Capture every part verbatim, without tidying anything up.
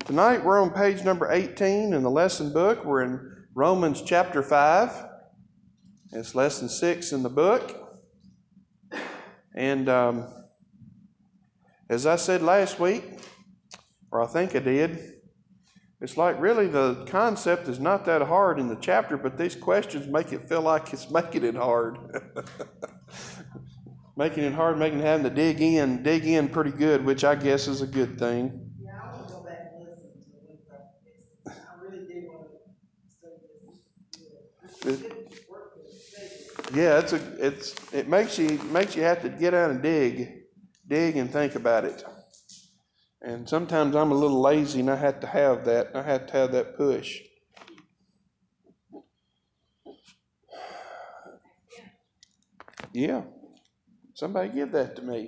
Tonight we're on page number eighteen in the lesson book. We're in Romans chapter five. It's lesson six in the book. And um, as I said last week, or I think I did, it's like really the concept is not that hard in the chapter, but these questions make it feel like it's making it hard. Making it hard, making it having to dig in, dig in pretty good, which I guess is a good thing. Yeah, I want to go back and listen to it. I really did want to study this. It, work with yeah, it's a it's it makes you makes you have to get out and dig, dig and think about it. And sometimes I'm a little lazy, and I have to have that. I have to have that push. Yeah, somebody give that to me.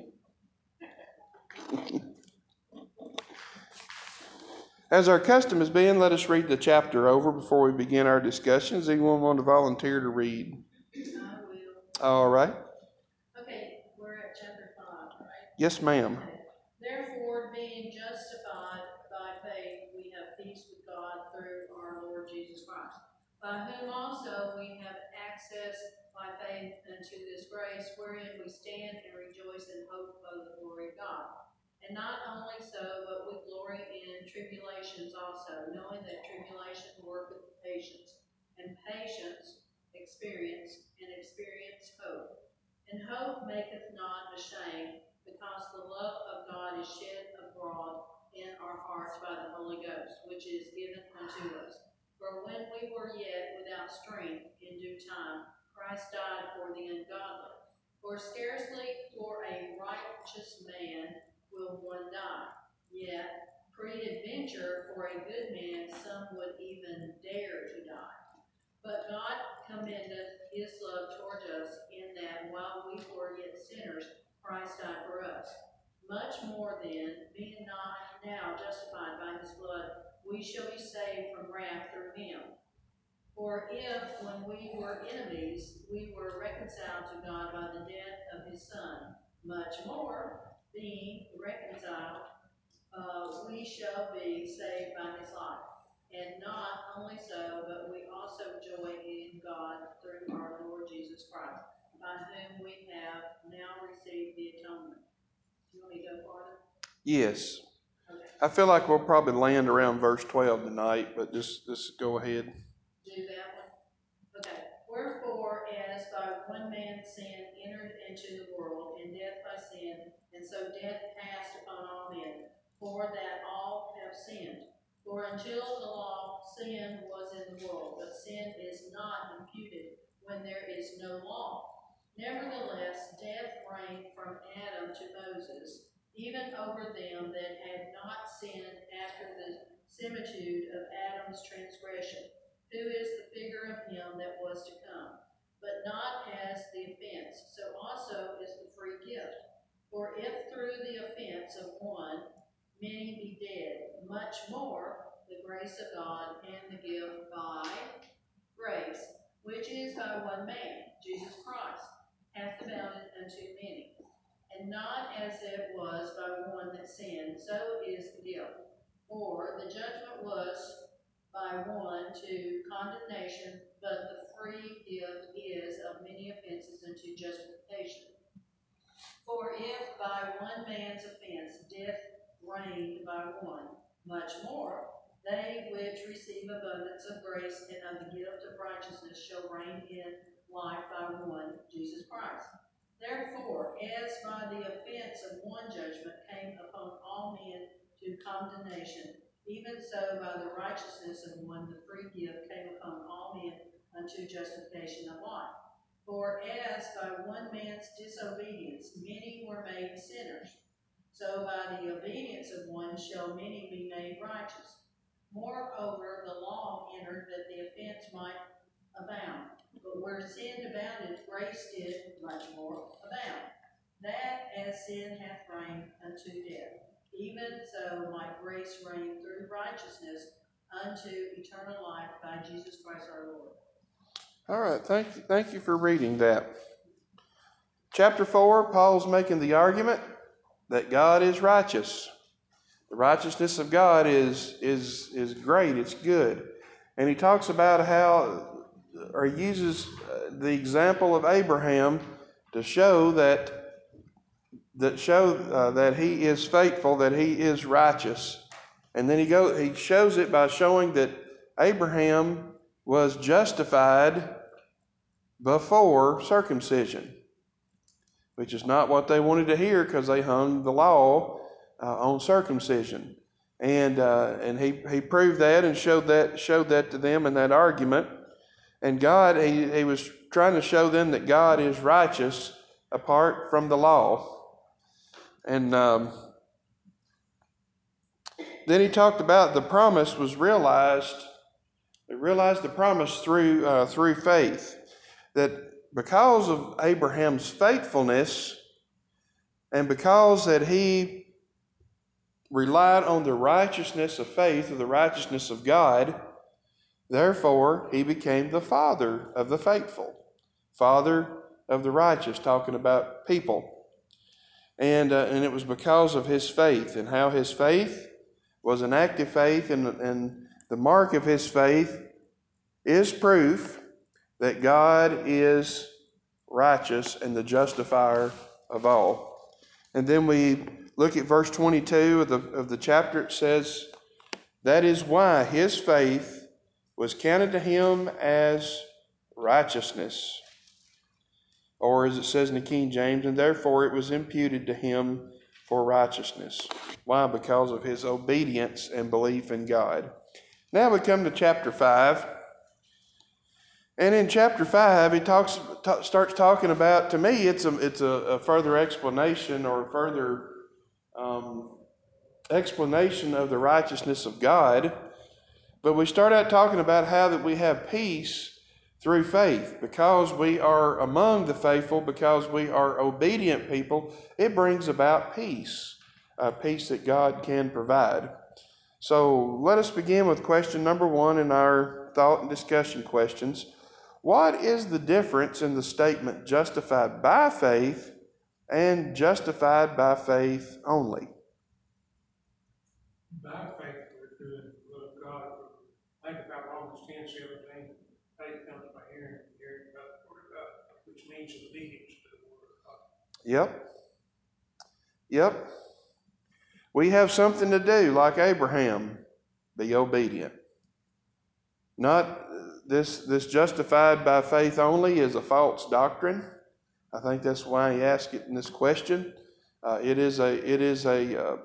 As our custom has been, let us read the chapter over before we begin our discussion. Does anyone want to volunteer to read? I will. All right. Okay, we're at chapter five, right? Yes, ma'am. Okay. Therefore, being justified by faith, we have peace with God through our Lord Jesus Christ, by whom also we have access by faith unto this grace, wherein we stand and rejoice in hope of the glory of God. And not only so, but we glory in tribulations also, knowing that tribulation worketh patience, and patience experience, and experience hope. And hope maketh not ashamed, because the love of God is shed abroad in our hearts by the Holy Ghost, which is given unto us. For when we were yet without strength, in due time, Christ died for the ungodly. For scarcely for a righteous man will one die. Yet, peradventure, for a good man, some would even dare to die. But God commendeth his love toward us, in that while we were yet sinners, Christ died for us. Much more then, being not now justified by his blood, we shall be saved from wrath through him. For if, when we were enemies, we were reconciled to God by the death of his Son, much more, being reconciled, uh, we shall be saved by his life. And not only so, but we also joy in God through our Lord Jesus Christ, by whom we have now received the atonement. Do you want me to go farther? Yes. Okay. I feel like we'll probably land around verse twelve tonight, but just, just go ahead. Do that one? Okay. Wherefore, as by one man's sin entered into the world, and death by sin, and so death passed upon all men, for that all have sinned. For until the law, sin was in the world, but sin is not imputed when there is no law. Nevertheless, death reigned from Adam to Moses, even over them that had not sinned after the similitude of Adam's transgression, who is the figure of him that was to come, but not as the offense, so also is the free gift. For if through the offense of one many be dead, much more the grace of God and the gift by grace, which is by one man, Jesus Christ, hath abounded unto many. And not as it was by one that sinned, so is the gift. For the judgment was by one to condemnation, but the free gift is of many offenses unto justification. For if by one man's offense death reigned by one, much more they which receive abundance of grace and of the gift of righteousness shall reign in life by one, Jesus Christ. Therefore, as by the offense of one judgment came upon all men to condemnation, even so by the righteousness of one the free gift came upon all men unto justification of life. For as by one man's disobedience many were made sinners, so by the obedience of one shall many be made righteous. Moreover, the law entered that the offense might abound. But where sin abounded, grace did much more abound, that as sin hath reigned unto death, even so might grace reign through righteousness unto eternal life by Jesus Christ our Lord. All right, thank you, thank you for reading that. Chapter four, Paul's making the argument that God is righteous. The righteousness of God is, is, is great. It's good. And he talks about how, or he uses the example of Abraham to show that that show uh, that he is faithful, that he is righteous. And then he go he shows it by showing that Abraham was justified before circumcision, which is not what they wanted to hear because they hung the law uh, on circumcision. And uh, and he, he proved that and showed that showed that to them in that argument. And God, he, he was trying to show them that God is righteous apart from the law. And um, then he talked about the promise was realized. They realized the promise through uh, through faith. That because of Abraham's faithfulness, and because that he relied on the righteousness of faith, or the righteousness of God, therefore he became the father of the faithful, father of the righteous, talking about people. And, uh, and it was because of his faith, and how his faith was an active faith, and, and the mark of his faith is proof that God is righteous and the justifier of all. And then we look at verse twenty-two of the, of the chapter. It says, that is why his faith was counted to him as righteousness. Or as it says in the King James, and therefore it was imputed to him for righteousness. Why? Because of his obedience and belief in God. Now we come to chapter five. And in chapter five, he talks, t- starts talking about, to me, it's a, it's a, a further explanation or further um, explanation of the righteousness of God. But we start out talking about how that we have peace through faith. Because we are among the faithful, because we are obedient people, it brings about peace, a peace that God can provide. So let us begin with question number one in our thought and discussion questions. What is the difference in the statement justified by faith and justified by faith only? By faith, we're doing the will of God. Think about Romans ten seventeen. Faith comes by hearing, and hearing about the word of God, which means obedience to the word of God. Yep. Yep. We have something to do, like Abraham. Be obedient. Not this, this justified by faith only is a false doctrine. I think that's why he asked it in this question. Uh, it is a, it is a uh,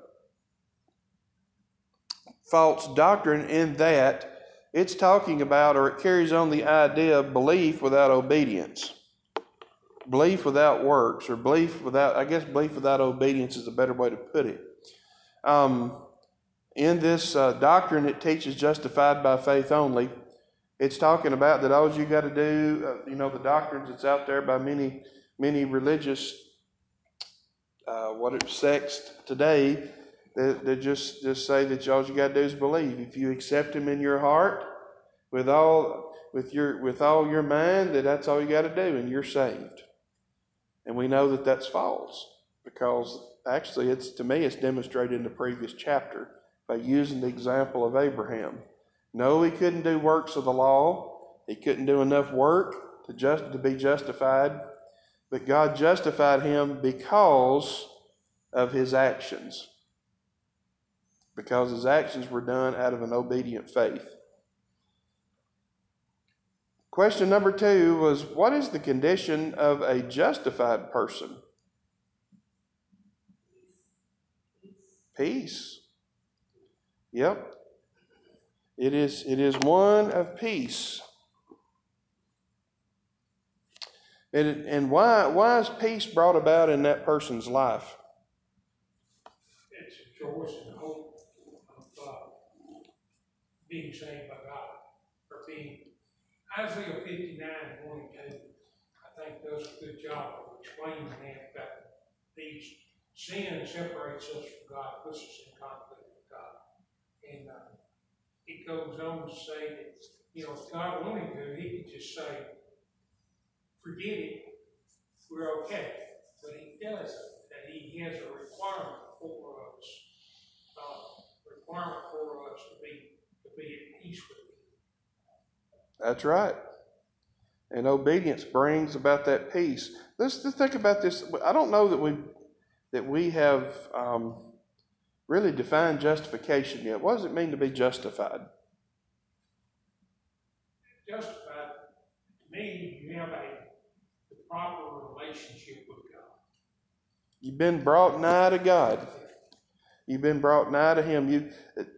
false doctrine in that it's talking about, or it carries on the idea of belief without obedience. Belief without works, or belief without, I guess belief without obedience is a better way to put it. Um, in this uh, doctrine, it teaches justified by faith only. It's talking about that all you got to do, uh, you know, the doctrines that's out there by many, many religious, uh, what it sects today, they, they just, just say that all you got to do is believe. If you accept Him in your heart with all, with your, with all your mind, that that's all you got to do, and you're saved. And we know that that's false, because actually, it's to me, it's demonstrated in the previous chapter by using the example of Abraham. No, he couldn't do works of the law. He couldn't do enough work to just to be justified. But God justified him because of his actions. Because his actions were done out of an obedient faith. Question number two was, what is the condition of a justified person? Peace. Yep. It is, it is one of peace. And, and why, why is peace brought about in that person's life? It's a choice and hope of uh, being saved by God, or being Isaiah fifty-nine, one and two. I think does a good job of explaining that, that these sin separates us from God, puts us in conflict with God. And uh, it goes on to say that, you know, if God wanted to, He could just say, forget it, we're okay. But He doesn't, that He has a requirement for us. Uh, requirement for us to be, to be at peace with him. That's right. And obedience brings about that peace. Let's, let's think about this. I don't know that we that we have um, really defined justification yet. What does it mean to be justified? Justified, to me, you have a the proper relationship with God. You've been brought nigh to God. You've been brought nigh to Him. You,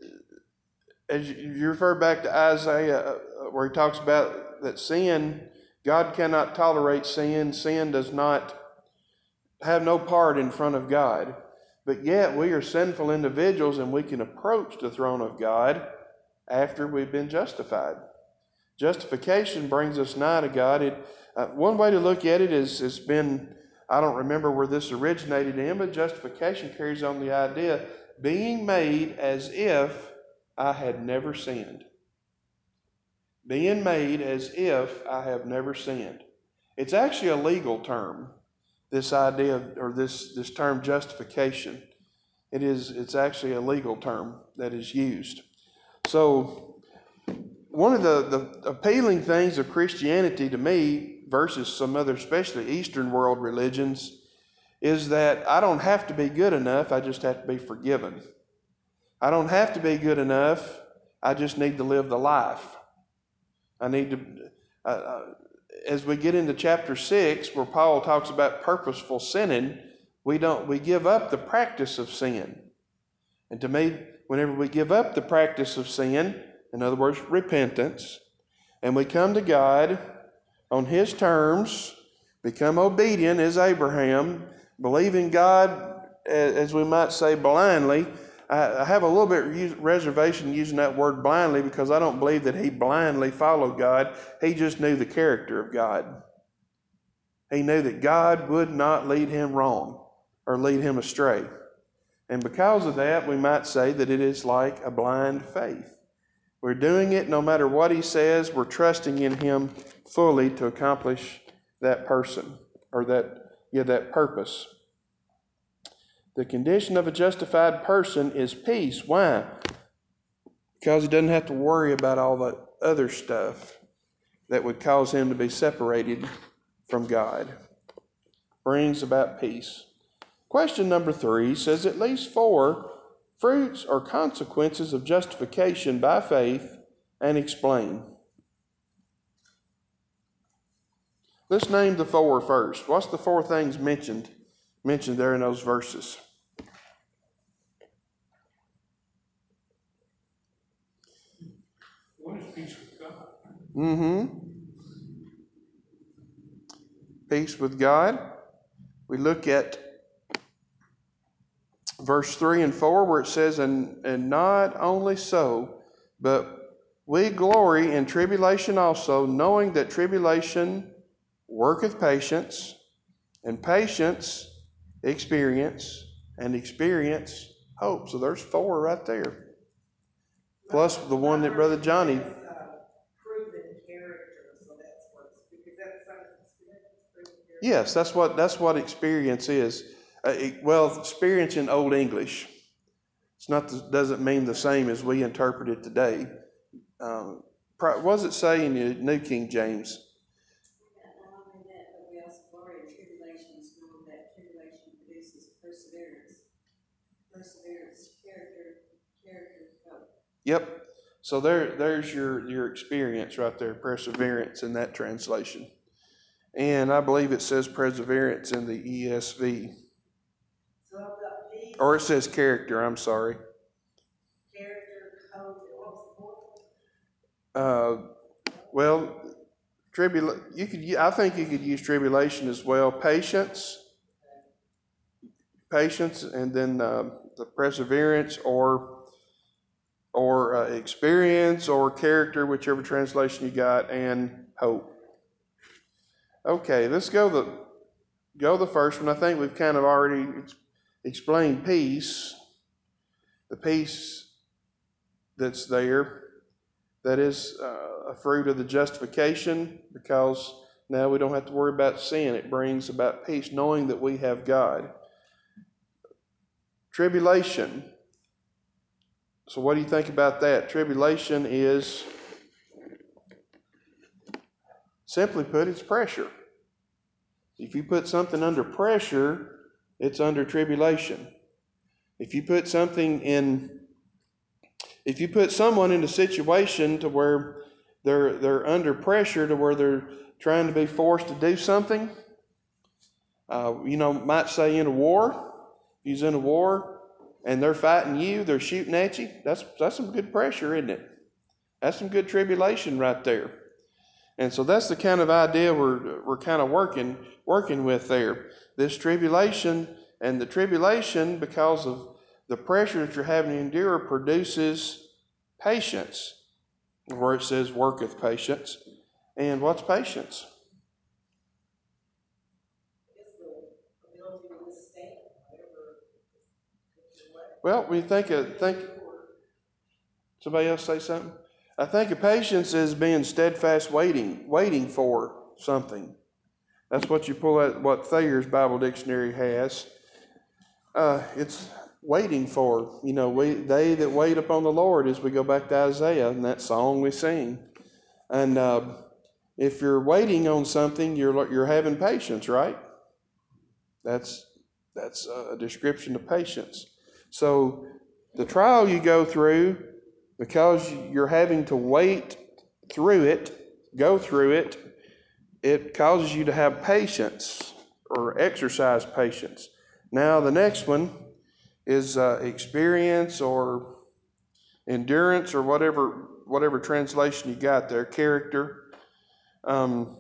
as you, you refer back to Isaiah, where he talks about that sin, God cannot tolerate sin. Sin does not have no part in front of God. But yet we are sinful individuals, and we can approach the throne of God after we've been justified. Justification brings us nigh to God. It, uh, one way to look at it is it's been, I don't remember where this originated in, but justification carries on the idea being made as if I had never sinned. Being made as if I have never sinned. It's actually a legal term, this idea, or this, this term justification. It is, it's actually a legal term that is used. So, one of the, the appealing things of Christianity to me versus some other, especially Eastern world religions, is that I don't have to be good enough, I just have to be forgiven. I don't have to be good enough, I just need to live the life. I need to, uh, uh, as we get into chapter six, where Paul talks about purposeful sinning, we don't, we give up the practice of sin. And to me, whenever we give up the practice of sin, in other words, repentance, and we come to God on His terms, become obedient as Abraham, believing God, as we might say, blindly. I have a little bit of reservation using that word blindly because I don't believe that he blindly followed God. He just knew the character of God. He knew that God would not lead him wrong or lead him astray. And because of that, we might say that it is like a blind faith. We're doing it no matter what he says. We're trusting in him fully to accomplish that person or that, yeah, that purpose. The condition of a justified person is peace. Why? Because he doesn't have to worry about all the other stuff that would cause him to be separated from God. Brings about peace. Question number three says at least four fruits or consequences of justification by faith, and explain. Let's name the four first. What's the four things mentioned mentioned there in those verses? One is peace with God. Mm-hmm. Peace with God. We look at verse three and four where it says, and, and not only so, but we glory in tribulation also, knowing that tribulation worketh patience, and patience experience, and experience hope. So there's four right there. Plus the one that Brother Johnny... Says, uh, proven character, so that's what's, because that's some experience, proven character. Yes, that's what that's what experience is. Uh, it, well, experience in Old English. It's not the, doesn't mean the same as we interpret it today. Um, what does it say in the New King James? Not only that, but we also glory in tribulations, knowing that tribulation produces perseverance. Perseverance, character, character, hope. Yep. So there, there's your, your experience right there, perseverance in that translation. And I believe it says perseverance in the E S V. So I've got peace, Or it says character, I'm sorry. character, hope, and what's the fourth one? Uh, well, tribula- you could. I think you could use tribulation as well. Patience, patience, and then uh, the perseverance, or or uh, experience, or character, whichever translation you got, and hope. Okay, let's go the go the first one. I think we've kind of already ex- explained peace. The peace that's there. That is uh, a fruit of the justification, because now we don't have to worry about sin. It brings about peace, knowing that we have God. Tribulation. So what do you think about that? Tribulation is, simply put, it's pressure. If you put something under pressure, it's under tribulation. If you put something in, if you put someone in a situation to where they're they're under pressure, to where they're trying to be forced to do something, uh, you know, might say in a war, he's in a war and they're fighting you, they're shooting at you. That's that's some good pressure, isn't it? That's some good tribulation right there. And so that's the kind of idea we're we're kind of working working with there. This tribulation, and the tribulation, because of the pressure that you're having to endure, produces patience, where it says worketh patience. And what's patience? It's the ability to withstand whatever comes your way. Well, when you think of think somebody else say something? I think of patience as being steadfast waiting, waiting for something. That's what you pull out, what Thayer's Bible Dictionary has. Uh, it's waiting for, you know, we, they that wait upon the Lord, as we go back to Isaiah and that song we sing. And uh, if you're waiting on something, you're you're having patience, right? That's that's a description of patience. So the trial you go through, because you're having to wait through it, go through it, it causes you to have patience or exercise patience. Now, the next one is uh, experience or endurance, or whatever whatever translation you got there, character. Um,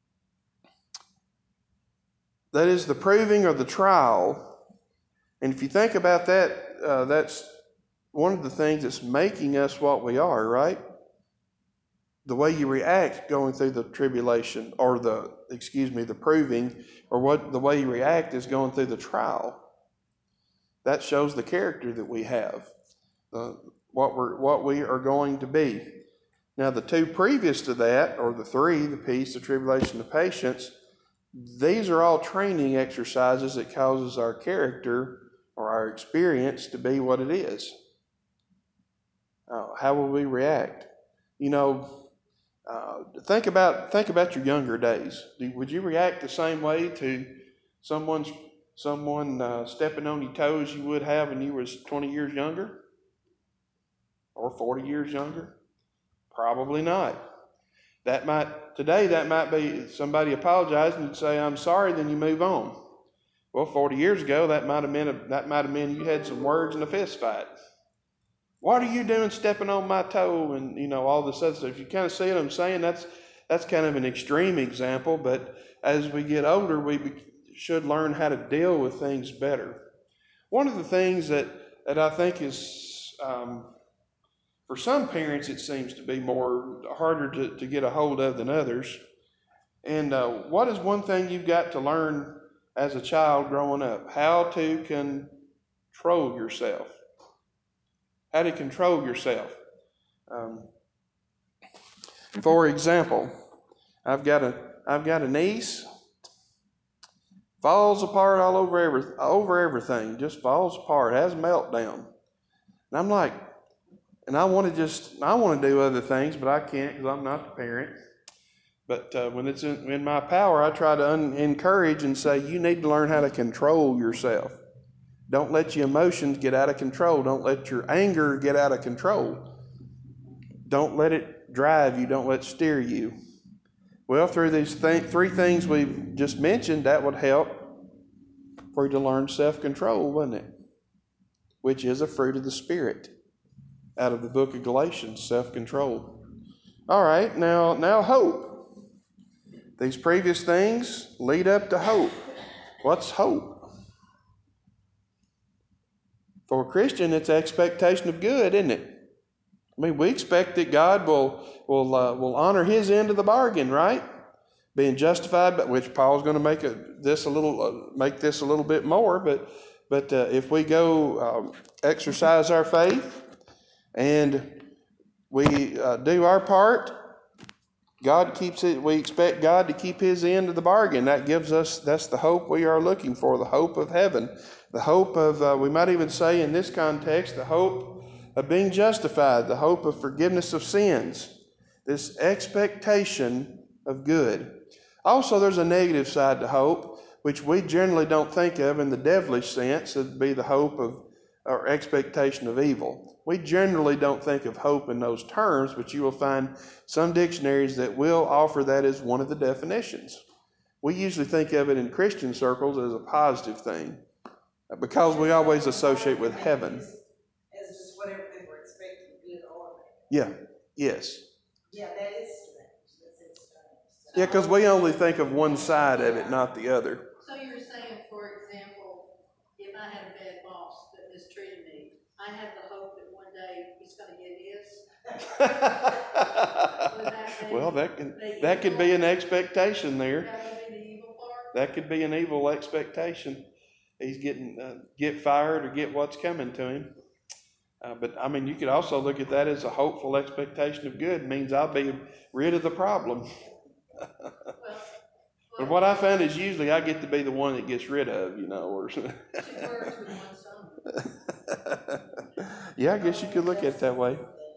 that is the proving or the trial. And if you think about that, uh, that's one of the things that's making us what we are, right? The way you react going through the tribulation, or the, excuse me, the proving, or what the way you react is going through the trial. That shows the character that we have, uh, what we're what we are going to be. Now, the two previous to that, or the three, the peace, the tribulation, the patience, these are all training exercises that causes our character or our experience to be what it is. Uh, how will we react? You know, uh, think about think about your younger days. Do, would you react the same way to someone's someone uh, stepping on your toes you would have when you was twenty years younger, or forty years younger? Probably not. That might today that might be somebody apologizing and say, "I'm sorry," then you move on. Well, forty years ago, that might have meant a, that might have meant you had some words and a fist fight. What are you doing stepping on my toe? And, you know, all this other stuff. You kind of see what I'm saying? That's that's kind of an extreme example, but as we get older, we be, should learn how to deal with things better. One of the things that, that I think is, um, for some parents, it seems to be more harder to, to get a hold of than others. And uh, what is one thing you've got to learn as a child growing up? How to control yourself. How to control yourself. Um, for example, I've got a I've got a niece, falls apart all over every, over everything, just falls apart, has a meltdown. And I'm like, and I want to just I want to do other things, but I can't because I'm not the parent. But uh, when it's in, in my power, I try to un- encourage and say, you need to learn how to control yourself. Don't let your emotions get out of control. Don't let your anger get out of control. Don't let it drive you. Don't let it steer you. Well, through these th- three things we've just mentioned, that would help for you to learn self-control, wouldn't it? Which is a fruit of the Spirit out of the book of Galatians, self-control. All right, now, now hope. These previous things lead up to hope. What's hope? For a Christian, it's expectation of good, isn't it? I mean, we expect that God will will uh, will honor His end of the bargain, right? Being justified, but which Paul's going to make a, this a little uh, make this a little bit more. But but uh, if we go um, exercise our faith and we uh, do our part, God keeps it. We expect God to keep His end of the bargain. That gives us, that's the hope we are looking for, the hope of heaven, the hope of, uh, we might even say in this context, the hope of being justified, the hope of forgiveness of sins, this expectation of good. Also, there's a negative side to hope, which we generally don't think of in the devilish sense. It'd be the hope of or expectation of evil. We generally don't think of hope in those terms, but you will find some dictionaries that will offer that as one of the definitions. We usually think of it in Christian circles as a positive thing because we always associate with heaven. As just whatever they were expecting, good or bad. Yeah, yes. Yeah, that is strange. That's strange. Yeah, because we only think of one side of it, not the other. So you're saying, for example, if I had a bad boss that mistreated me, I have the hope that one day he's going to get his? Well, that can that could be an expectation there. That would be the evil part? That could be an evil expectation. He's getting uh, get fired or get what's coming to him. Uh, but I mean, you could also look at that as a hopeful expectation of good. It means I'll be rid of the problem. Well, But what I found is usually I get to be the one that gets rid of, you know, or two birds with one stone. Yeah, I guess you could look at it that way.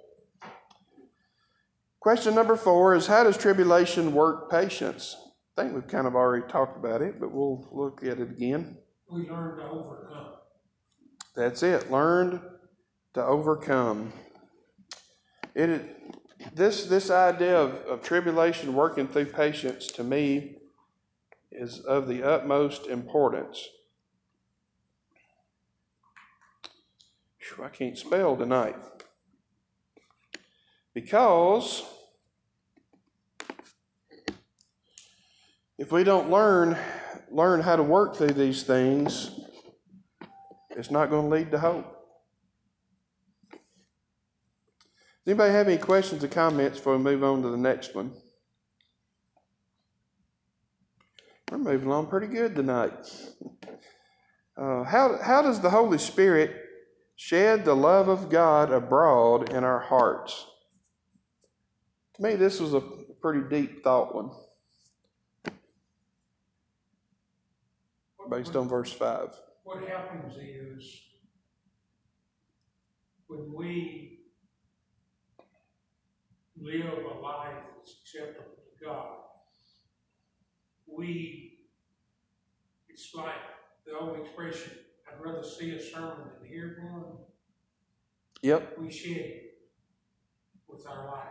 Question number four is, how does tribulation work patience? I think we've kind of already talked about it, but we'll look at it again. We learn to overcome. That's it. Learned to overcome. It this this idea of, of tribulation working through patience to me is of the utmost importance. Whew, I can't spell tonight. Because if we don't learn learn how to work through these things, it's not going to lead to hope. Does anybody have any questions or comments before we move on to the next one? We're moving along pretty good tonight. Uh, how, how does the Holy Spirit shed the love of God abroad in our hearts? To me, this was a pretty deep thought one, based on verse five. What happens is when we live a life that's acceptable to God, we, it's like the old expression, I'd rather see a sermon than hear one. Yep. We shed it with our life.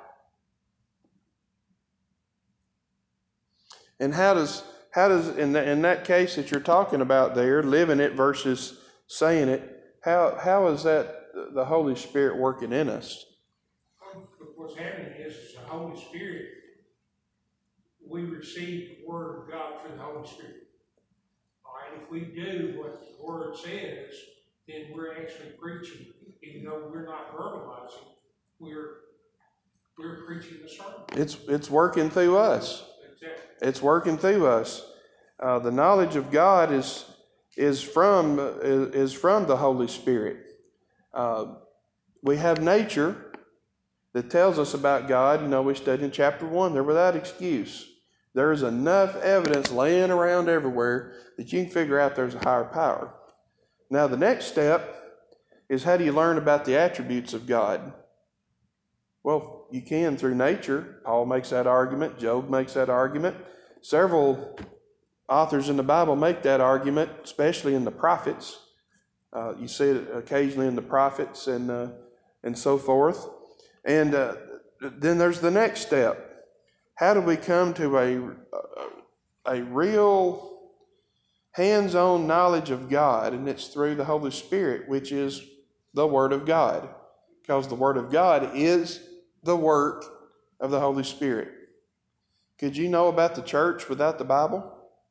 And how does how does in that, in that case that you're talking about there, living it versus saying it, how how is that the Holy Spirit working in us? What's happening is, is the Holy Spirit, we receive the Word of God through the Holy Spirit. All right, if we do what the Word says, then we're actually preaching, even though we're not verbalizing, we're we're preaching the sermon. It's it's working through us. Exactly. It's working through us. Uh, the knowledge of God is is from is, is from the Holy Spirit. Uh, we have nature that tells us about God. You know, we studied in chapter one. They're without excuse. There is enough evidence laying around everywhere that you can figure out there's a higher power. Now, the next step is, how do you learn about the attributes of God? Well, you can through nature. Paul makes that argument. Job makes that argument. Several authors in the Bible make that argument, especially in the prophets. Uh, you see it occasionally in the prophets and uh, and so forth. And uh, then there's the next step. How do we come to a, a real hands-on knowledge of God? And it's through the Holy Spirit, which is the Word of God. Because the Word of God is the work of the Holy Spirit. Could you know about the church without the Bible?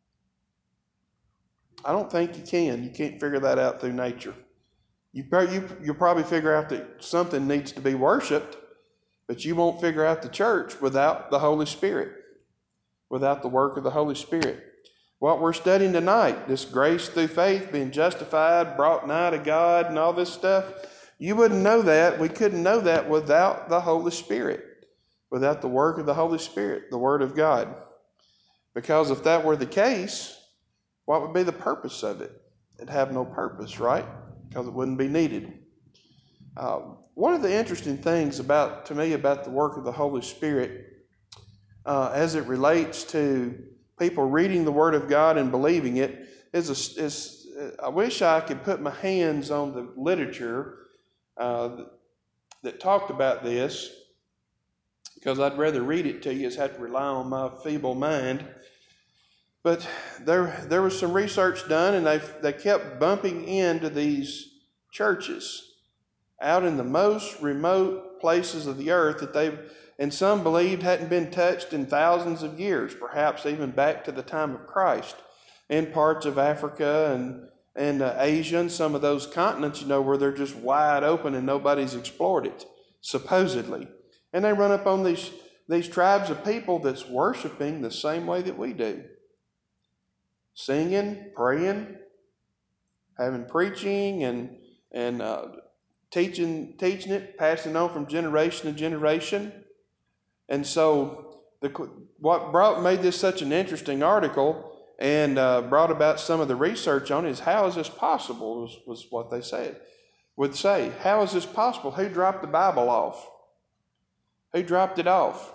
I don't think you can. You can't figure that out through nature. You, you, you'll probably figure out that something needs to be worshiped, but you won't figure out the church without the Holy Spirit, without the work of the Holy Spirit. What we're studying tonight, this grace through faith, being justified, brought nigh to God, and all this stuff, you wouldn't know that. We couldn't know that without the Holy Spirit, without the work of the Holy Spirit, the Word of God. Because if that were the case, what would be the purpose of it? It'd have no purpose, right? Because it wouldn't be needed. Um, one of the interesting things about to me about the work of the Holy Spirit, uh, as it relates to people reading the Word of God and believing it, is, a, is I wish I could put my hands on the literature uh, that talked about this, because I'd rather read it to you as have to rely on my feeble mind. But there, there was some research done, and they they kept bumping into these churches out in the most remote places of the earth that they, and some believed hadn't been touched in thousands of years, perhaps even back to the time of Christ, in parts of Africa and and uh, Asia and some of those continents, you know, where they're just wide open and nobody's explored it, supposedly. And they run up on these these tribes of people that's worshiping the same way that we do. Singing, praying, having preaching, and and uh, teaching teaching it, passing on from generation to generation. And so, the what brought made this such an interesting article and uh, brought about some of the research on it is, how is this possible? Was, was what they said would say. How is this possible? Who dropped the Bible off? Who dropped it off?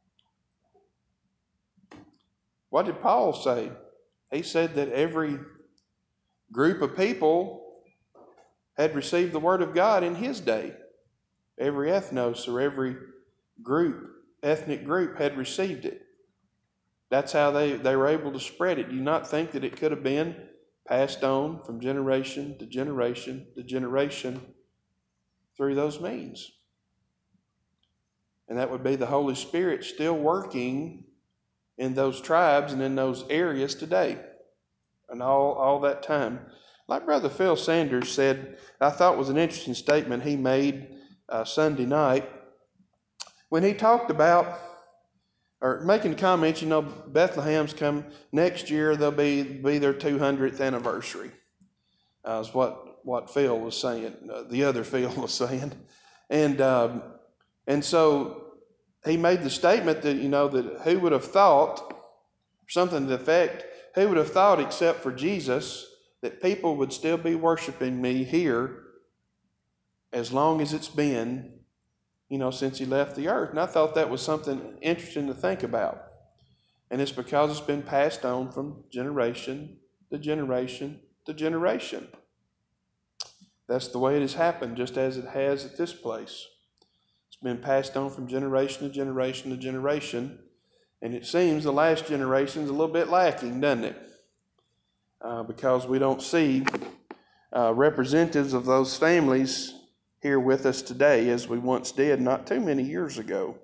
What did Paul say? He said that every group of people had received the Word of God in his day. Every ethnos or every group, ethnic group had received it. That's how they, they were able to spread it. Do you not think that it could have been passed on from generation to generation to generation through those means? And that would be the Holy Spirit still working in those tribes and in those areas today and all, all that time. Like Brother Phil Sanders said, I thought was an interesting statement he made uh, Sunday night when he talked about, or making comments, you know, Bethlehem's come next year, they'll be be their two hundredth anniversary. Uh, is what, what Phil was saying, uh, the other Phil was saying. And um, and so he made the statement that, you know, that who would have thought, something to the effect, who would have thought except for Jesus, that people would still be worshiping me here as long as it's been, you know, since he left the earth. And I thought that was something interesting to think about. And it's because it's been passed on from generation to generation to generation. That's the way it has happened, just as it has at this place. It's been passed on from generation to generation to generation. And it seems the last generation is a little bit lacking, doesn't it? Uh, because we don't see uh, representatives of those families here with us today as we once did not too many years ago.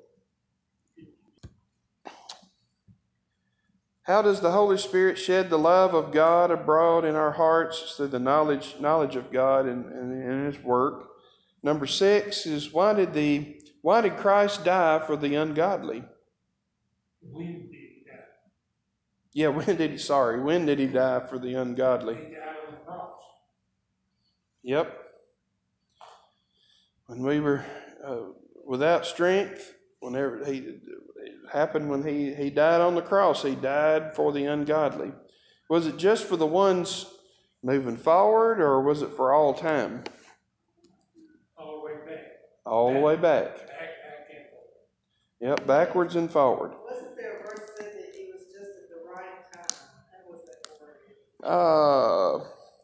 How does the Holy Spirit shed the love of God abroad in our hearts through the knowledge knowledge of God and, and, and His work? Number six is, why did the why did Christ die for the ungodly? When did he die? Yeah, when did he? Sorry, when did he die for the ungodly? He died on the cross. Yep. When we were uh, without strength, whenever he it happened when he, he died on the cross, he died for the ungodly. Was it just for the ones moving forward, or was it for all time? All the way back. All the way back. Back, back, and forth. Yep, backwards and forward. Wasn't there a verse that said that it was just at the right time? That was that word. Uh,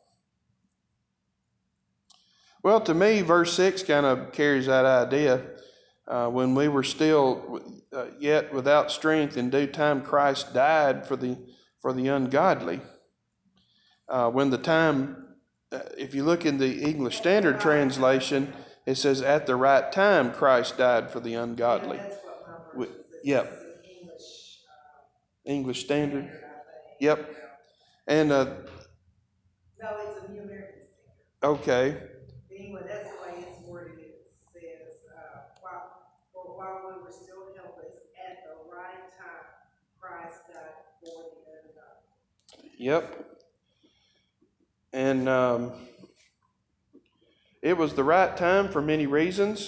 well, to me, verse six kind of carries that idea. Uh, when we were still uh, yet without strength, in due time Christ died for the for the ungodly. Uh, when the time, uh, if you look in the English Standard Translation, it says, "At the right time Christ died for the ungodly." Yeah, that's what my We, version says. yep. It's an English, uh, English Standard. standard, I think. Yep. And uh, No, it's a New American Standard. okay. Anyway, that's the way it's worded. It says, uh, while, for while we were still helpless, at the right time, Christ died for the ungodly. Yep. And um, it was the right time for many reasons.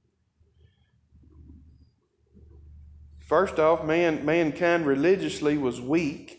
First off, man, mankind religiously was weak.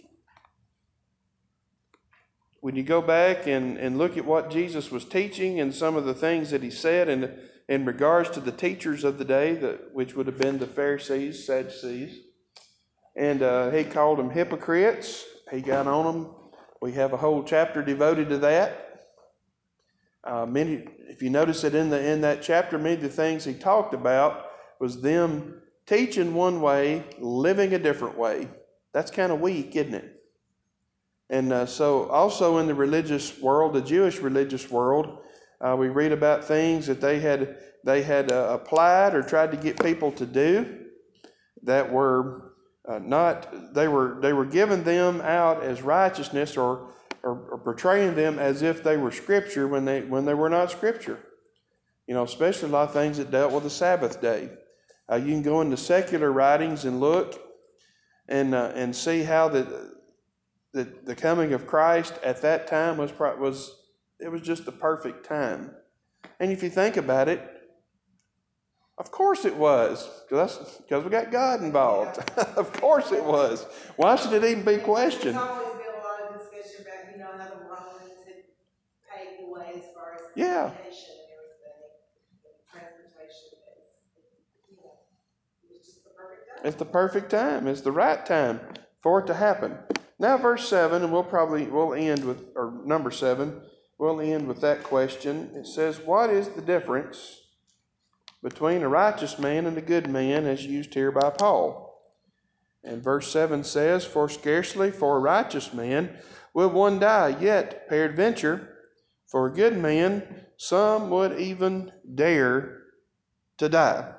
When you go back and, and look at what Jesus was teaching and some of the things that he said, and in regards to the teachers of the day, that, which would have been the Pharisees, Sadducees. And uh, he called them hypocrites. He got on them. We have a whole chapter devoted to that. Uh, many, if you notice it in the in that chapter, many of the things he talked about was them teaching one way, living a different way. That's kind of weak, isn't it? And uh, so also in the religious world, the Jewish religious world, uh, we read about things that they had they had uh, applied or tried to get people to do that were uh, not, they were they were giving them out as righteousness, or, or or portraying them as if they were Scripture when they when they were not Scripture. You know, especially a lot of things that dealt with the Sabbath day. Uh, you can go into secular writings and look and uh, and see how the, the the coming of Christ at that time was was it was just the perfect time. And if you think about it, of course it was, because because we got God involved. Of course it was. Why should it even be questioned? There's always been a lot of discussion about, you know, how the Romans had paved the way as far as Yeah. communication and everything, and transportation. You know, it was just the perfect time. It's the perfect time. It's the right time for it to happen. Now, verse seven, and we'll probably we'll end with, or number seven, we'll end with that question. It says, "What is the difference between a righteous man and a good man, as used here by Paul?" And verse seven says, "For scarcely for a righteous man will one die, yet peradventure for a good man some would even dare to die."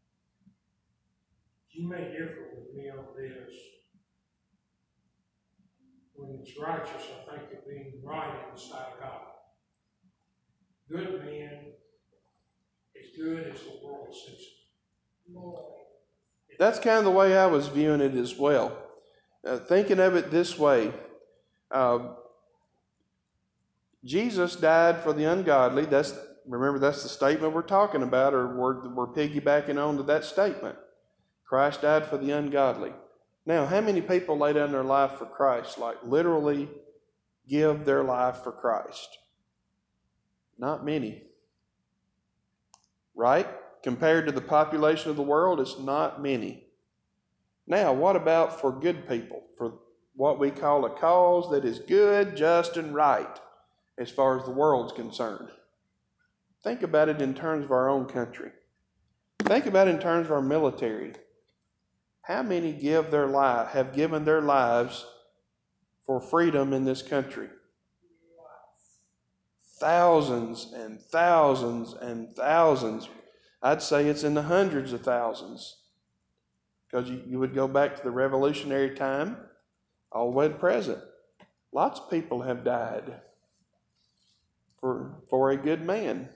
You may differ with me on this. When it's righteous, I think of being right in the sight of God. Good man is good as the world sees it. That's kind of the way I was viewing it as well. Uh, thinking of it this way, uh, Jesus died for the ungodly. That's remember that's the statement we're talking about, or we're, we're piggybacking on to that statement. Christ died for the ungodly. Now, how many people lay down their life for Christ, like literally give their life for Christ? Not many. Right? Compared to the population of the world, it's not many. Now, what about for good people? For what we call a cause that is good, just, and right as far as the world's concerned. Think about it in terms of our own country. Think about it in terms of our military. How many give their life, have given their lives for freedom in this country? Thousands and thousands and thousands. I'd say it's in the hundreds of thousands. Because you, you would go back to the revolutionary time, all the way to present. Lots of people have died for, for a good man.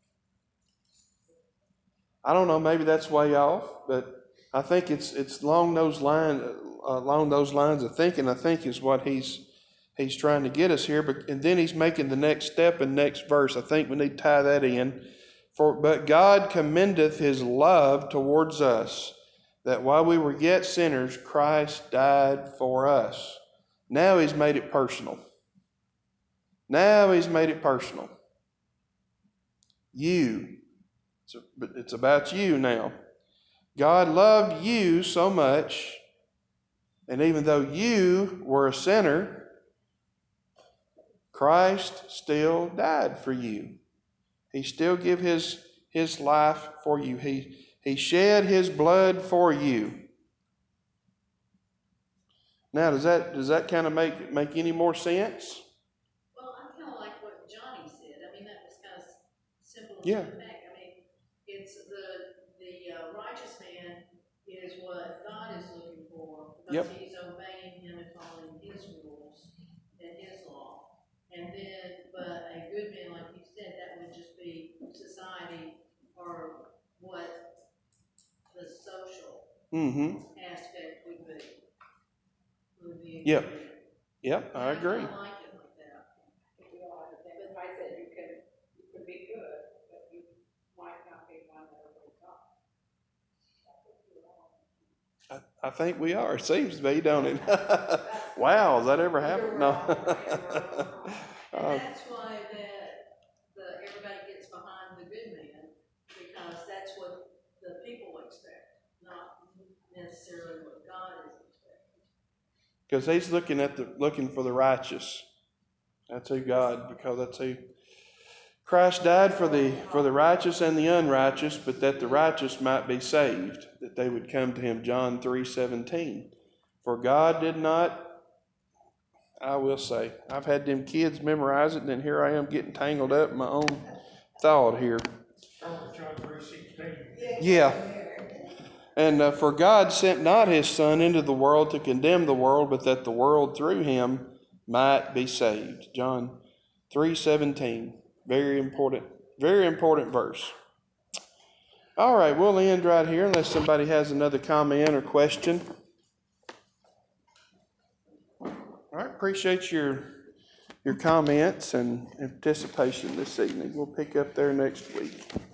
I don't know, maybe that's way off, but I think it's it's along those lines, uh, along those lines of thinking, I think is what he's he's trying to get us here. But and then he's making the next step in next verse. I think we need to tie that in. For but God commendeth his love towards us, that while we were yet sinners, Christ died for us. Now he's made it personal. Now he's made it personal. You. It's, it's about you now. God loved you so much, and even though you were a sinner, Christ still died for you. He still gave his, his life for you. He, he shed his blood for you. Now, does that does that kind of make make any more sense? Well, I kind of like what Johnny said. I mean, that was kind of simple and Yeah. compact. I mean, it's the the uh, righteous man is what God is looking for, because Yep. he's obeying him and following his rules and his law. And then, but a good man, like you said, that would just be society, or what the social Mm-hmm. aspect would be. Would be a Yep. good man. Yep, I And agree. I kinda like it like that. If you all understand, but I said you could, you could be good, but you might not be one that will God. I, I think we are. It seems to be, don't it? Wow, has that ever happened? No. And that's why that the everybody gets behind the good man, necessarily what God is expecting. Because he's looking at the looking for the righteous. That's who God, because that's who Christ died for the for the righteous and the unrighteous, but that the righteous might be saved, that they would come to him. John three seventeen. For God did not, I will say, I've had them kids memorize it, and then here I am getting tangled up in my own thought here. John three sixteen. Yeah. And uh, for God sent not his Son into the world to condemn the world, but that the world through him might be saved. John three seventeen. Very important, very important verse. All right, we'll end right here unless somebody has another comment or question. All right, appreciate your your comments and participation this evening. We'll pick up there next week.